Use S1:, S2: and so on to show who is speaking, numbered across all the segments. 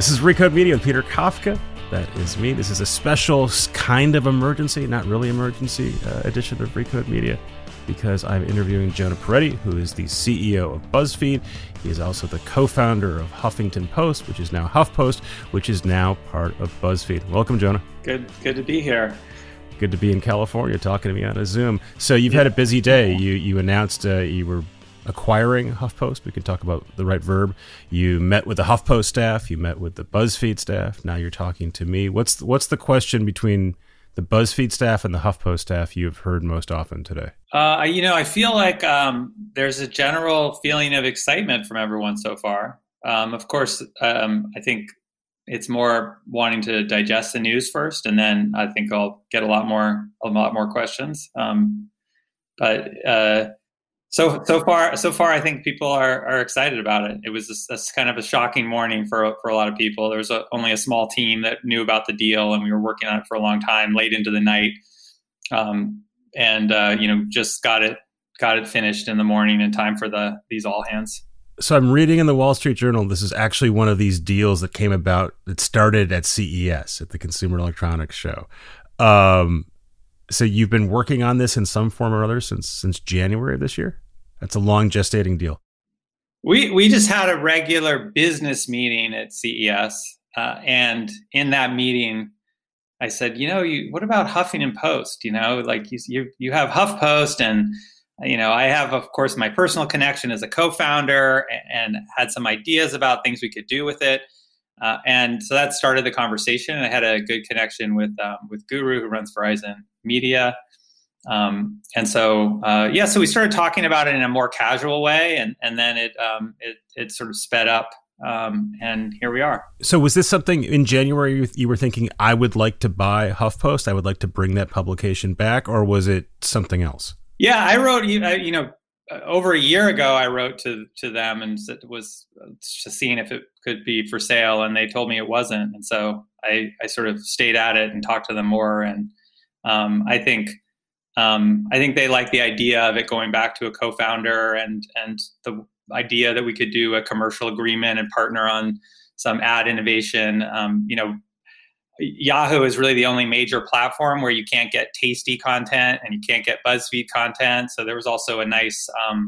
S1: This is Recode Media with Peter Kafka. That is me. This is a special kind of emergency, not really emergency, edition of Recode Media, because I'm interviewing Jonah Peretti, who is the CEO of BuzzFeed. He is also the co-founder of Huffington Post, which is now HuffPost, which is now part of BuzzFeed. Welcome, Jonah.
S2: Good to be here.
S1: Good to be in California talking to me on a Zoom. So you've had a busy day. You announced you were acquiring HuffPost. We could talk about the right verb. You met with the HuffPost staff. You met with the BuzzFeed staff. Now you're talking to me. What's the question between the BuzzFeed staff and the HuffPost staff you've heard most often today?
S2: I feel like there's a general feeling of excitement from everyone so far. Of course, I think it's more wanting to digest the news first, and then I think I'll get a lot more questions. So far, I think people are excited about it. It was a kind of a shocking morning for a lot of people. There was only a small team that knew about the deal, and we were working on it for a long time, late into the night, just got it finished in the morning in time for these all hands.
S1: So I'm reading in the Wall Street Journal, this is actually one of these deals that came about, that started at CES, at the Consumer Electronics Show. So you've been working on this in some form or other since January of this year? That's a long gestating deal.
S2: We just had a regular business meeting at CES. And in that meeting, I said, what about Huffington Post? You have HuffPost, and, I have, of course, my personal connection as a co-founder and had some ideas about things we could do with it. And so that started the conversation. I had a good connection with Guru, who runs Verizon Media. So we started talking about it in a more casual way, and then it sort of sped up, and here we are.
S1: So was this something in January you were thinking, I would like to buy HuffPost, I would like to bring that publication back, or was it something else?
S2: Yeah, I wrote, over a year ago, I wrote to them and was just seeing if it could be for sale, and they told me it wasn't. And so I sort of stayed at it and talked to them more. And I think they like the idea of it going back to a co-founder, and the idea that we could do a commercial agreement and partner on some ad innovation. Yahoo is really the only major platform where you can't get tasty content and you can't get BuzzFeed content. So there was also a nice,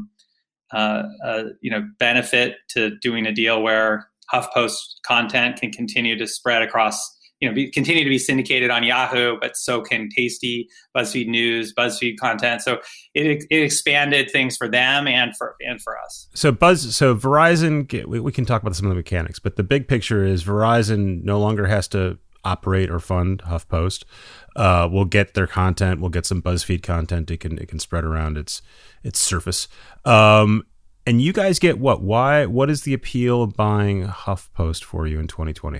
S2: benefit to doing a deal where HuffPost content can continue to spread across, continue to be syndicated on Yahoo, but so can tasty BuzzFeed News, BuzzFeed content. So it expanded things for them and for us.
S1: So Verizon, we can talk about some of the mechanics, but the big picture is Verizon no longer has to operate or fund HuffPost. We'll get their content. We'll get some BuzzFeed content. It can spread around its surface. And you guys get what? Why? What is the appeal of buying HuffPost for you in 2020?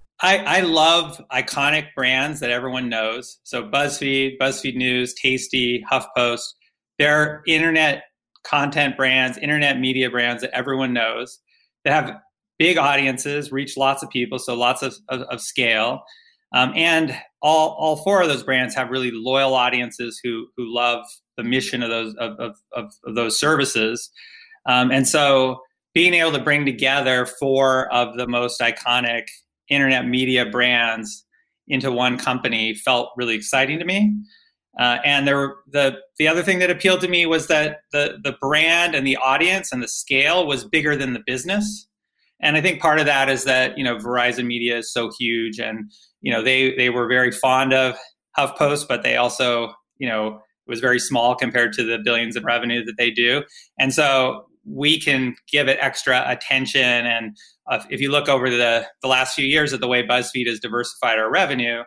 S2: I love iconic brands that everyone knows. So BuzzFeed News, Tasty, HuffPost. They're internet content brands, internet media brands that everyone knows. They have big audiences, reach lots of people, so lots of scale. And all four of those brands have really loyal audiences who love the mission of those services. And so being able to bring together four of the most iconic internet media brands into one company felt really exciting to me. And the other thing that appealed to me was that the brand and the audience and the scale was bigger than the business. And I think part of that is that, Verizon Media is so huge, and, they were very fond of HuffPost, but they also, it was very small compared to the billions of revenue that they do. And so we can give it extra attention. And if you look over the last few years at the way BuzzFeed has diversified our revenue,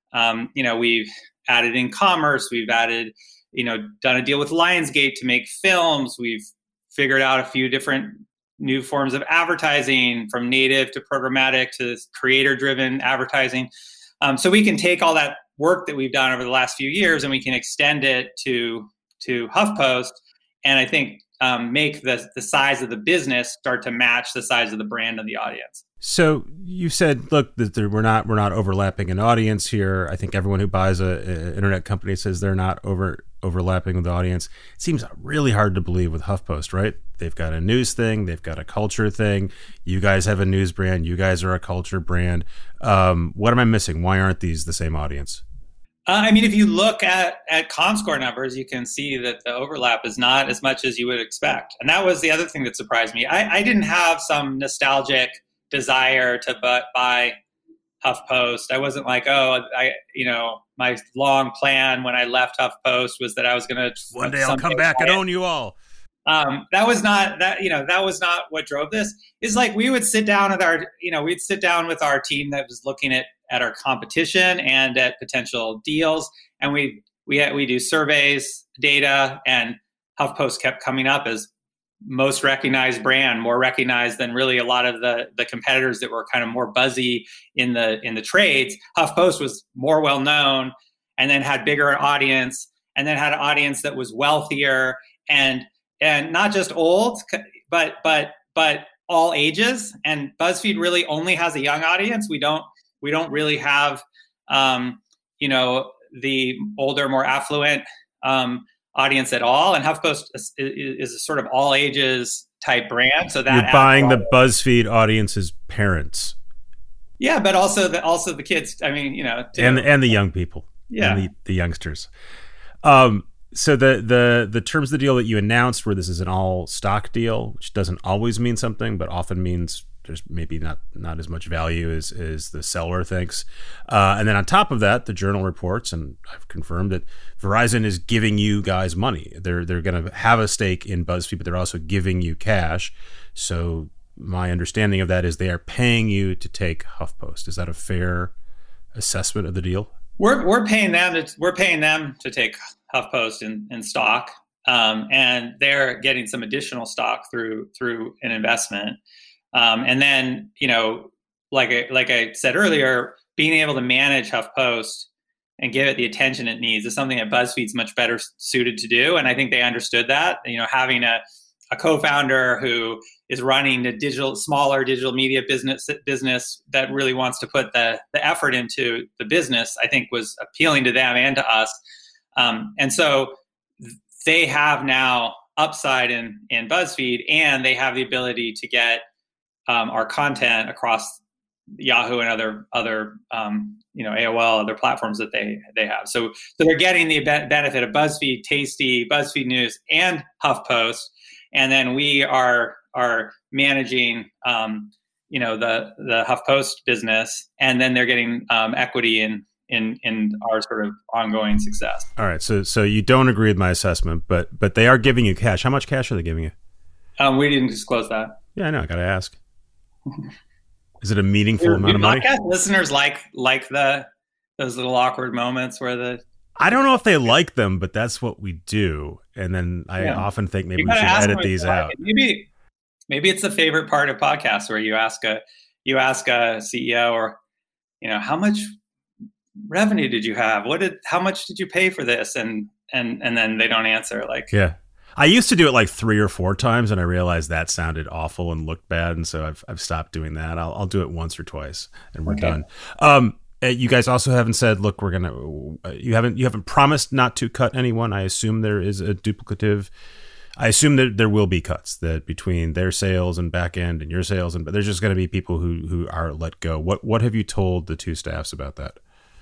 S2: we've added in commerce, we've added, done a deal with Lionsgate to make films. We've figured out a few different new forms of advertising, from native to programmatic to creator-driven advertising. So we can take all that work that we've done over the last few years and we can extend it to HuffPost, and I think make the size of the business start to match the size of the brand and the audience.
S1: So you said, look, that we're not overlapping an audience here. I think everyone who buys an internet company says they're not overlapping with the audience. It seems really hard to believe with HuffPost, right? They've got a news thing, they've got a culture thing. You guys have a news brand, you guys are a culture brand. What am I missing? Why aren't these the same audience?
S2: I mean, if you look at Comscore numbers, you can see that the overlap is not as much as you would expect. And that was the other thing that surprised me. I didn't have some nostalgic desire to buy HuffPost. I wasn't like, my long plan when I left HuffPost was that I was going to
S1: one day I'll come back and own you all.
S2: That was not what drove this. Is like we would sit down with our team that was looking at our competition and at potential deals, and we do surveys, data, and HuffPost kept coming up as most recognized brand, more recognized than really a lot of the competitors that were kind of more buzzy in the trades. HuffPost was more well known, and then had bigger audience, and then had an audience that was wealthier and not just old, but all ages. And BuzzFeed really only has a young audience. We don't really have the older, more affluent audience at all. And HuffPost is a sort of all ages type brand. So that
S1: you're buying the BuzzFeed audience's parents.
S2: Yeah, but also the kids. I mean, too.
S1: and the young people.
S2: Yeah,
S1: and the youngsters. So the terms of the deal that you announced, where this is an all stock deal, which doesn't always mean something, but often means there's maybe not as much value as the seller thinks. And then on top of that, the Journal reports, and I've confirmed that Verizon is giving you guys money. They're going to have a stake in BuzzFeed, but they're also giving you cash. So my understanding of that is they are paying you to take HuffPost. Is that a fair assessment of the deal?
S2: We're paying them to take HuffPost in stock, and they're getting some additional stock through an investment. And then, like I said earlier, being able to manage HuffPost and give it the attention it needs is something that BuzzFeed's much better suited to do. And I think they understood that. Having a co-founder who is running a smaller digital media business that really wants to put the effort into the business, I think was appealing to them and to us. And so they have now upside in BuzzFeed, and they have the ability to get our content across Yahoo and other AOL, other platforms that they have. So they're getting the benefit of BuzzFeed, Tasty, BuzzFeed News, and HuffPost, and then we are managing the HuffPost business, and then they're getting equity in our sort of ongoing success.
S1: All right, so you don't agree with my assessment, but they are giving you cash. How much cash are they giving you?
S2: We didn't disclose that.
S1: Yeah, I know. I got to ask. Is it a meaningful amount of money?
S2: Podcast listeners like those little awkward moments where
S1: I don't know if they like them, but that's what we do. And then I often think maybe we should edit these out.
S2: Maybe it's the favorite part of podcasts where you ask a CEO or how much revenue did you have? How much did you pay for this? And then they don't answer.
S1: Yeah. I used to do it like 3 or 4 times, and I realized that sounded awful and looked bad, and so I've stopped doing that. I'll do it once or twice, and we're done. You guys also haven't said, look, we're gonna. You haven't promised not to cut anyone. I assume there is a duplicative. I assume that there will be cuts that between their sales and back end and your sales, but there's just going to be people who are let go. What have you told the 2 staffs about that?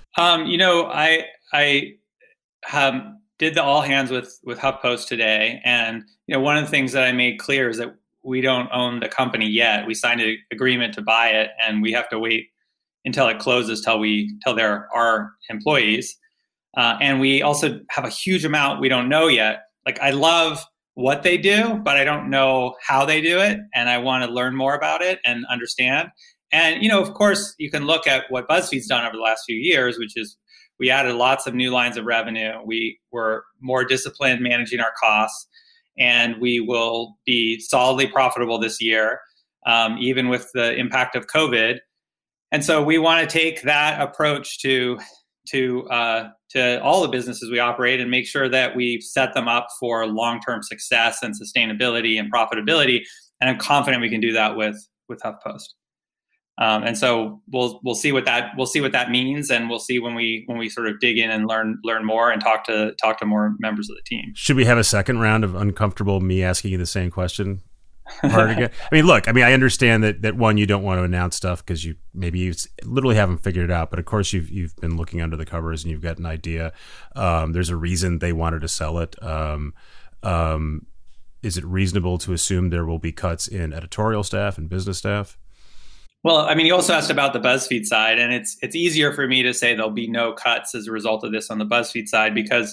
S2: I did the all hands with HuffPost today, and one of the things that I made clear is that we don't own the company yet. We signed an agreement to buy it, and we have to wait until it closes till there are employees. And we also have a huge amount we don't know yet. I love what they do, but I don't know how they do it, and I want to learn more about it and understand. And of course, you can look at what BuzzFeed's done over the last few years, which is we added lots of new lines of revenue. We were more disciplined managing our costs, and we will be solidly profitable this year, even with the impact of COVID. And so we want to take that approach to all the businesses we operate and make sure that we set them up for long-term success and sustainability and profitability. And I'm confident we can do that with HuffPost. And so we'll see what that means, and we'll see when we sort of dig in and learn more and talk to more members of the team.
S1: Should we have a second round of uncomfortable me asking you the same question? Hard again. I mean, look. I mean, I understand that one, you don't want to announce stuff because you literally haven't figured it out. But of course, you've been looking under the covers and you've got an idea. There's a reason they wanted to sell it. Is it reasonable to assume there will be cuts in editorial staff and business staff?
S2: Well, I mean, you also asked about the BuzzFeed side, and it's easier for me to say there'll be no cuts as a result of this on the BuzzFeed side because,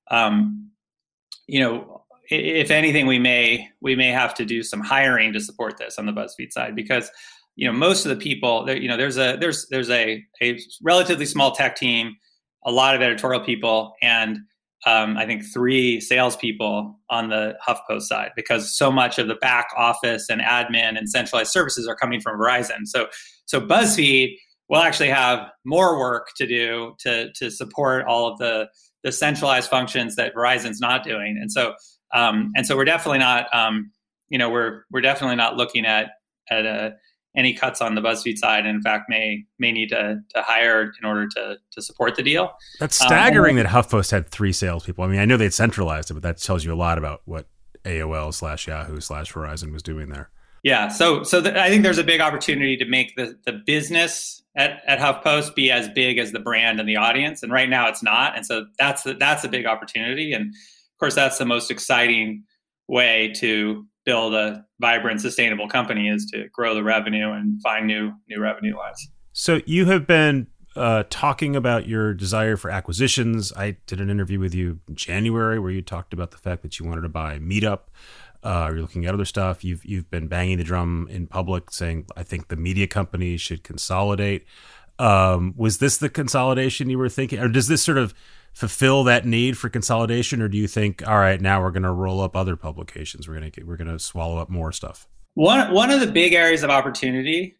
S2: if anything, we may have to do some hiring to support this on the BuzzFeed side because, most of the people, there's a relatively small tech team, a lot of editorial people, and I think 3 salespeople on the HuffPost side because so much of the back office and admin and centralized services are coming from Verizon. So BuzzFeed will actually have more work to do to support all of the centralized functions that Verizon's not doing. And so we're definitely not, we're definitely not looking at any cuts on the BuzzFeed side, and in fact may need to hire in order to support the deal.
S1: That's staggering that HuffPost had 3 salespeople. I mean, I know they'd centralized it, but that tells you a lot about what AOL/Yahoo/Verizon was doing there.
S2: Yeah, so I think there's a big opportunity to make the business at HuffPost be as big as the brand and the audience, and right now it's not, and so that's a big opportunity, and of course that's the most exciting way to build a vibrant, sustainable company is to grow the revenue and find new revenue lines. So
S1: you have been talking about your desire for acquisitions. I did an interview with you in January where you talked about the fact that you wanted to buy Meetup. You're looking at other stuff. You've been banging the drum in public saying, I think the media companies should consolidate. Was this the consolidation you were thinking? Or does this sort of fulfill that need for consolidation, or do you think, all right, now we're going to roll up other publications, we're going to swallow up more stuff? One of the big areas of opportunity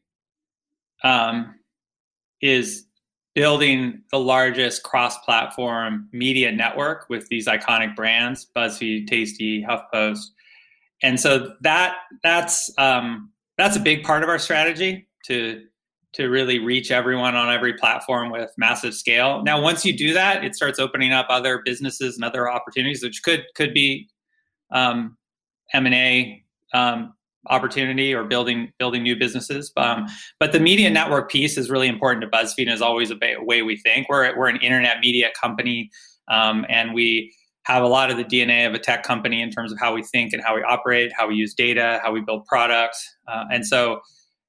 S1: is building the largest cross-platform media network with these iconic brands, BuzzFeed, Tasty, HuffPost, and so that's a big part of our strategy to really reach everyone on every platform with massive scale. Now, once you do that, it starts opening up other businesses and other opportunities, which could be M&A opportunity or building new businesses. But the media network piece is really important to BuzzFeed and is always a way we think. We're an internet media company, and we have a lot of the DNA of a tech company in terms of how we think and how we operate, how we use data, how we build products. And so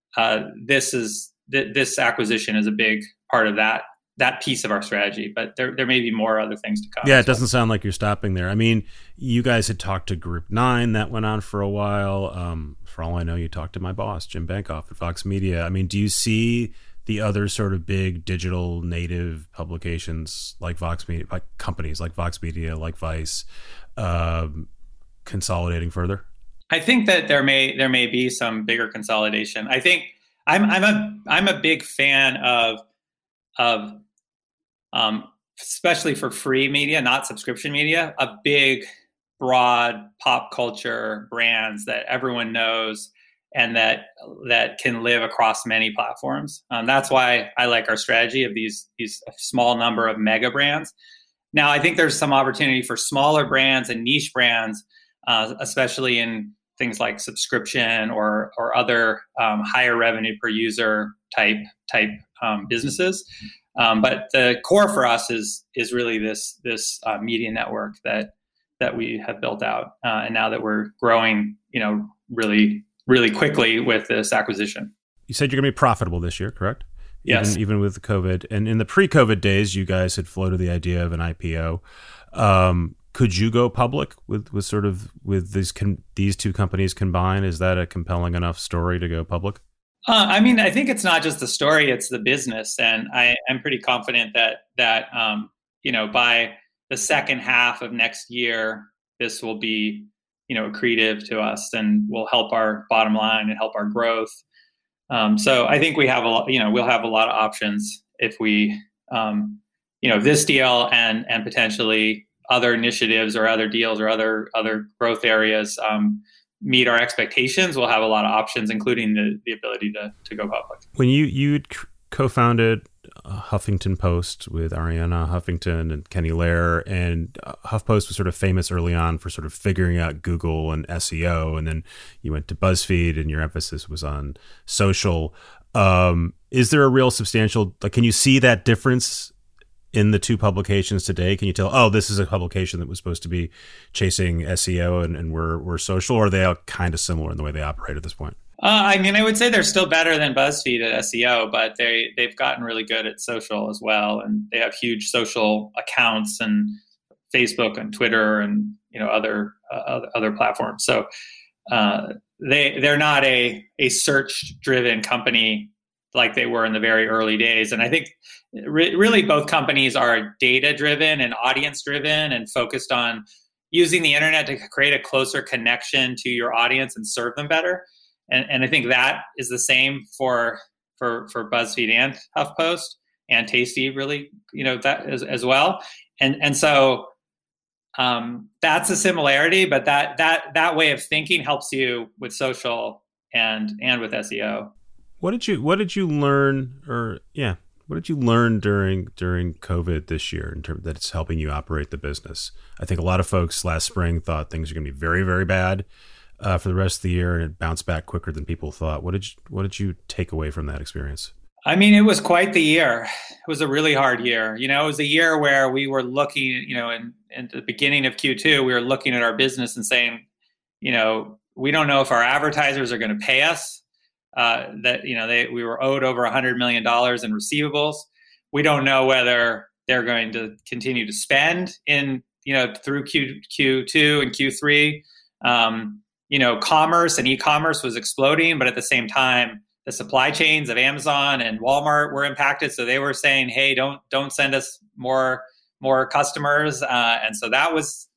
S1: this acquisition is a big part of that piece of our strategy, but there may be more other things to come. Yeah, it doesn't sound like you're stopping there. I mean, you guys had talked to Group 9, that went on for a while. For all I know, you talked to my boss, Jim Bankoff at Vox Media. I mean, do you see the other sort of big digital native publications like Vox Media, like companies like Vox Media, like Vice, consolidating further? I think that there may be some bigger consolidation. I think I'm a big fan of especially for free media, not subscription media, of big, broad pop culture brands that everyone knows and that can live across many platforms. That's why I like our strategy of these small number of mega brands. Now, I think there's some opportunity for smaller brands and niche brands, especially in things like subscription or other higher revenue per user type businesses. But the core for us is really this media network that we have built out, and now that we're growing, really really quickly with this acquisition. You said you're going to be profitable this year, correct? Yes. Even with COVID, and in the pre-COVID days, you guys had floated the idea of an IPO. Could you go public with these two companies combined? Is that a compelling enough story to go public? I mean, I think it's not just the story; it's the business, and I'm pretty confident that by the second half of next year, this will be accretive to us and will help our bottom line and help our growth. So I think we have we'll have a lot of options if we this deal and potentially other initiatives or other deals or other growth areas
S2: meet our expectations, we'll have a lot of options, including the ability to go public.
S1: When you co-founded Huffington Post with Arianna Huffington and Kenny Lehrer, and HuffPost was sort of famous early on for sort of figuring out Google and SEO, and then you went to BuzzFeed and your emphasis was on social. Is there a real substantial, like, can you see that difference in the two publications today? Can you tell, oh, this is a publication that was supposed to be chasing SEO and we're social, or are they all kind of similar in the way they operate at this point?
S2: I mean, I would say they're still better than BuzzFeed at SEO, but they've gotten really good at social as well, and they have huge social accounts and Facebook and Twitter and other platforms. So they're not a search-driven company like they were in the very early days. And I think really both companies are data-driven and audience-driven and focused on using the internet to create a closer connection to your audience and serve them better. And I think that is the same for BuzzFeed and HuffPost and Tasty, really, that as well. And so that's a similarity, but that way of thinking helps you with social and with SEO.
S1: What did you learn, what did you learn during COVID this year in terms that it's helping you operate the business? I think a lot of folks last spring thought things are going to be very, very bad for the rest of the year, and it bounced back quicker than people thought. What did you take away from that experience?
S2: I mean, it was quite the year. It was a really hard year. It was a year where we were looking, in the beginning of Q2, we were looking at our business and saying, we don't know if our advertisers are going to pay us. We were owed over $100 million in receivables. We don't know whether they're going to continue to spend through Q2 and Q3. Commerce and e-commerce was exploding, but at the same time, the supply chains of Amazon and Walmart were impacted. So they were saying, "Hey, don't send us more customers." And so that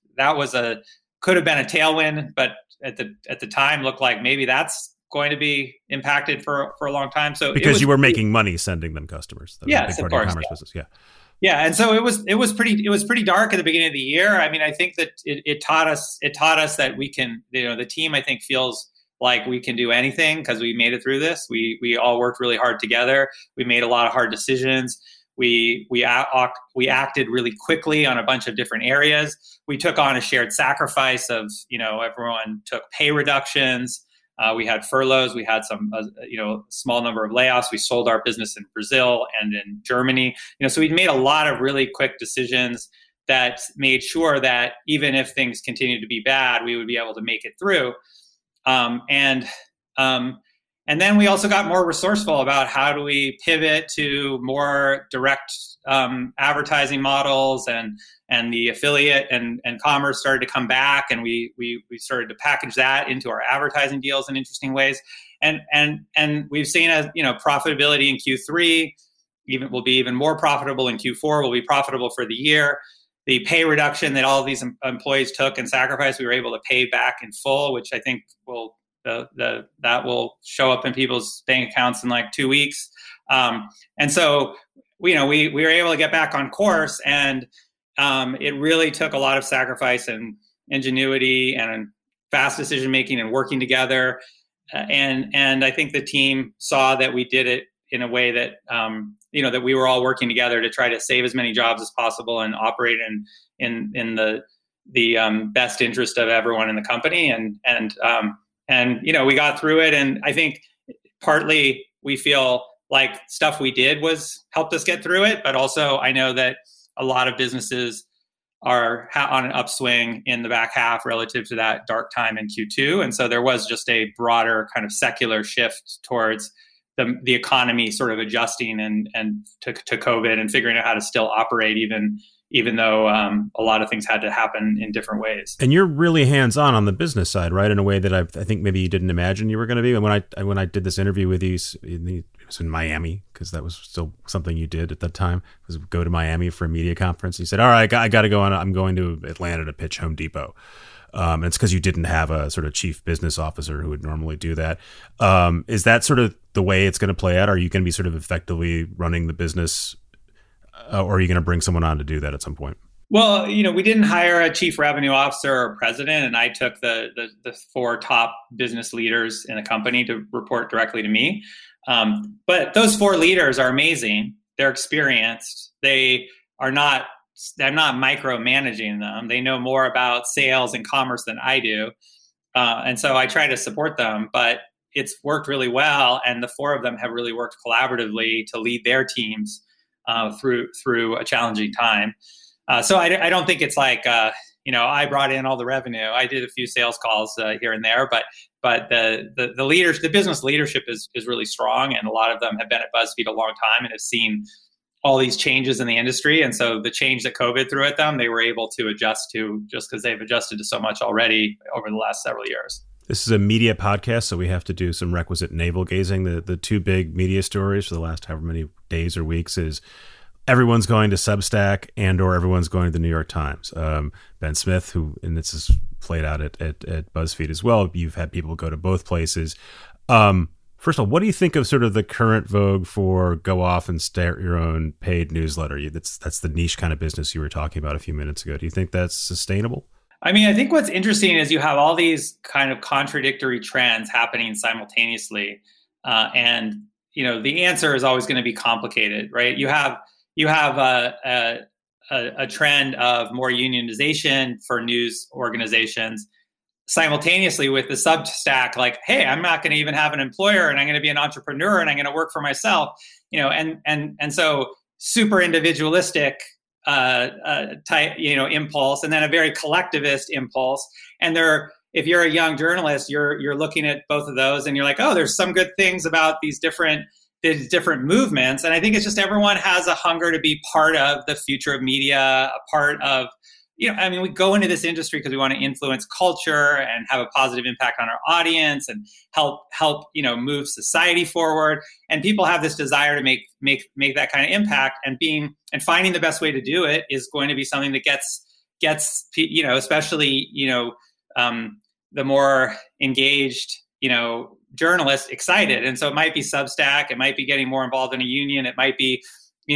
S2: could have been a tailwind, but at the time looked like maybe that's going to be impacted for a long time. So
S1: because you were making money sending them customers,
S2: yes, of course,
S1: business, yeah.
S2: Yeah, and so it was pretty dark at the beginning of the year. I mean, I think that it taught us that we can, the team, I think, feels like we can do anything because we made it through this. We all worked really hard together. We made a lot of hard decisions. We acted really quickly on a bunch of different areas. We took on a shared sacrifice of, everyone took pay reductions. We had furloughs. We had some, small number of layoffs. We sold our business in Brazil and in Germany. So we made a lot of really quick decisions that made sure that even if things continued to be bad, we would be able to make it through. And then we also got more resourceful about how do we pivot to more direct advertising models, and the affiliate and commerce started to come back, and we started to package that into our advertising deals in interesting ways. And we've seen profitability in Q3 will be even more profitable in Q4. Will be profitable for the year. The pay reduction that all of these employees took and sacrificed, we were able to pay back in full, which I think that will show up in people's bank accounts in like 2 weeks. And so, we were able to get back on course, and it really took a lot of sacrifice and ingenuity and fast decision making and working together. And I think the team saw that we did it in a way that, that we were all working together to try to save as many jobs as possible and operate in the best interest of everyone in the company. And we got through it. And I think partly we feel like stuff we did helped us get through it. But also I know that a lot of businesses are on an upswing in the back half relative to that dark time in Q2. And so there was just a broader kind of secular shift towards the economy sort of adjusting and to COVID and figuring out how to still operate even though a lot of things had to happen in different ways.
S1: And you're really hands-on on the business side, right? In a way that I think maybe you didn't imagine you were going to be. And when I did this interview with you, it was in Miami, because that was still something you did at that time, was go to Miami for a media conference. You said, all right, I got to go on. I'm going to Atlanta to pitch Home Depot. And it's because you didn't have a sort of chief business officer who would normally do that. Is that sort of the way it's going to play out? Are you going to be sort of effectively running the business, or are you going to bring someone on to do that at some point?
S2: Well, we didn't hire a chief revenue officer or president, and I took the four top business leaders in the company to report directly to me. But those four leaders are amazing. They're experienced. I'm not micromanaging them. They know more about sales and commerce than I do. And so I try to support them, but it's worked really well. And the four of them have really worked collaboratively to lead their teams through a challenging time. So I don't think it's like, I brought in all the revenue. I did a few sales calls here and there, but the business leadership is really strong. And a lot of them have been at BuzzFeed a long time and have seen all these changes in the industry. And so the change that COVID threw at them, they were able to adjust to, just because they've adjusted to so much already over the last several years.
S1: This is a media podcast, so we have to do some requisite navel gazing. The two big media stories for the last however many days or weeks is everyone's going to Substack or everyone's going to the New York Times. Ben Smith, who, and this is played out at BuzzFeed as well, you've had people go to both places. First of all, what do you think of sort of the current vogue for go off and start your own paid newsletter? That's the niche kind of business you were talking about a few minutes ago. Do you think that's sustainable?
S2: I mean, I think what's interesting is you have all these kind of contradictory trends happening simultaneously. And, the answer is always going to be complicated, right? You have a trend of more unionization for news organizations simultaneously with the Substack, like, hey, I'm not going to even have an employer and I'm going to be an entrepreneur and I'm going to work for myself, and so super individualistic type, impulse, and then a very collectivist impulse. And if you're a young journalist, you're looking at both of those and you're like, oh, there's some good things about these different movements. And I think it's just everyone has a hunger to be part of the future of media, a part of, we go into this industry because we want to influence culture and have a positive impact on our audience and help move society forward. And people have this desire to make that kind of impact, and finding the best way to do it is going to be something that gets especially the more engaged journalists excited. And so it might be Substack, it might be getting more involved in a union, it might be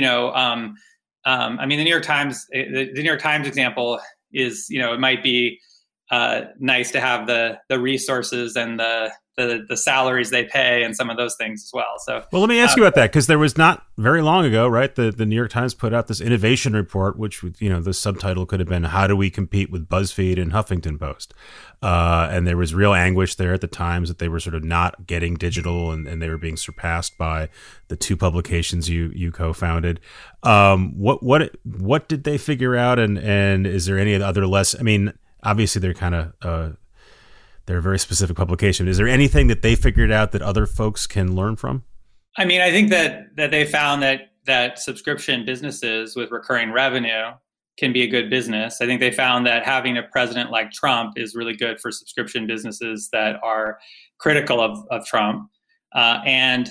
S2: the New York Times. The New York Times example is, it might be nice to have the resources and the salaries they pay and some of those things as well. So,
S1: well, let me ask you about that, because there was not very long ago, right? The New York Times put out this innovation report, which, the subtitle could have been "How do we compete with BuzzFeed and Huffington Post?" And there was real anguish there at the Times that they were sort of not getting digital, and they were being surpassed by the two publications you co-founded. What did they figure out, and is there any other less? I mean, obviously they're kind of they're a very specific publication. Is there anything that they figured out that other folks can learn from?
S2: I mean, I think that they found that subscription businesses with recurring revenue can be a good business. I think they found that having a president like Trump is really good for subscription businesses that are critical of Trump. And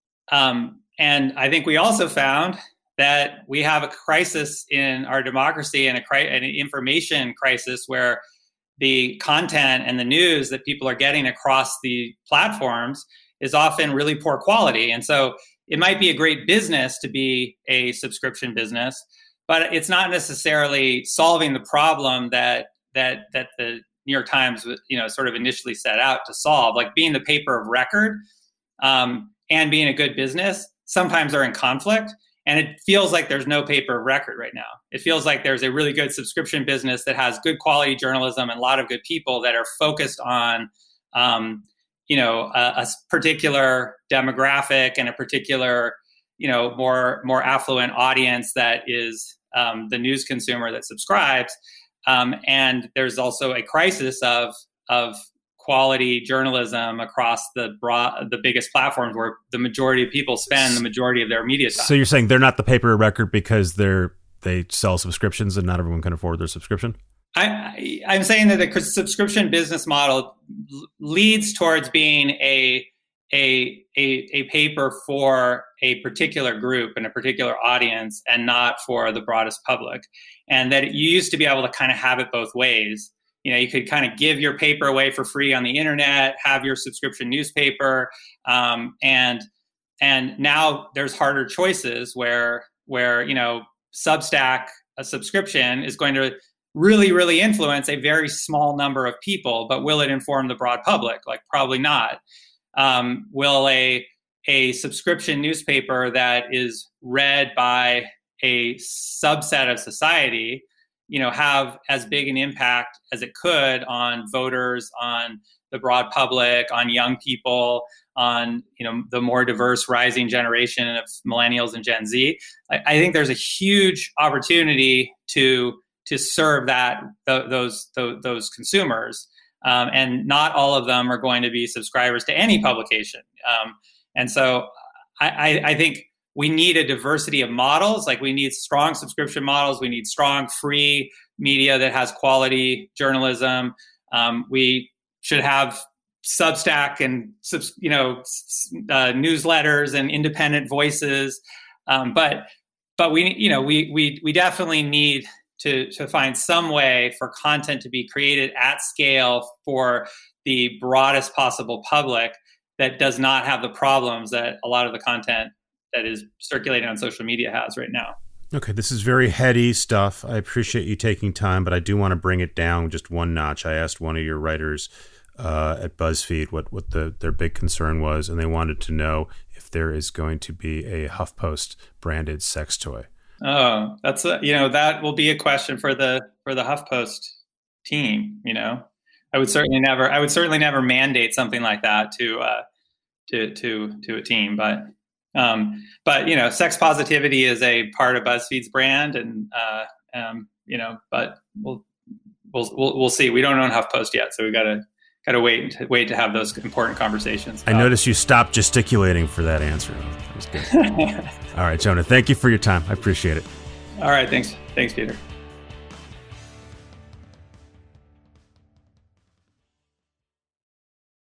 S2: I think we also found that we have a crisis in our democracy and an information crisis where the content and the news that people are getting across the platforms is often really poor quality. And so it might be a great business to be a subscription business, but it's not necessarily solving the problem that the New York Times, sort of initially set out to solve. Like, being the paper of record and being a good business sometimes are in conflict. And it feels like there's no paper of record right now. It feels like there's a really good subscription business that has good quality journalism and a lot of good people that are focused on, a particular demographic and a particular, more affluent audience that is the news consumer that subscribes. And there's also a crisis of quality journalism across the biggest platforms where the majority of people spend the majority of their media time.
S1: So you're saying they're not the paper of record because they sell subscriptions and not everyone can afford their subscription?
S2: I'm saying that the subscription business model leads towards being a paper for a particular group and a particular audience and not for the broadest public. And that you used to be able to kind of have it both ways. You could kind of give your paper away for free on the internet, have your subscription newspaper, and now there's harder choices where Substack a subscription is going to really, really influence a very small number of people, but will it inform the broad public? Like, probably not. Will a subscription newspaper that is read by a subset of society, have as big an impact as it could on voters, on the broad public, on young people, on the more diverse rising generation of millennials and Gen Z? I think there's a huge opportunity to serve those consumers, and not all of them are going to be subscribers to any publication. And so I think we need a diversity of models. Like, we need strong subscription models. We need strong free media that has quality journalism. We should have Substack and newsletters and independent voices. But we definitely need to find some way for content to be created at scale for the broadest possible public that does not have the problems that a lot of the content that is circulating on social media has right now.
S1: Okay, this is very heady stuff. I appreciate you taking time, but I do want to bring it down just one notch. I asked one of your writers at BuzzFeed what their big concern was, and they wanted to know if there is going to be a HuffPost branded sex toy.
S2: Oh, that's that will be a question for the HuffPost team. I would certainly never mandate something like that to a team, but sex positivity is a part of BuzzFeed's brand, and but we'll see. We don't own HuffPost yet, so we gotta wait to have those important conversations.
S1: I noticed you stopped gesticulating for that answer. That was good. All right, Jonah, thank you for your time. I appreciate it.
S2: All right, thanks, Peter.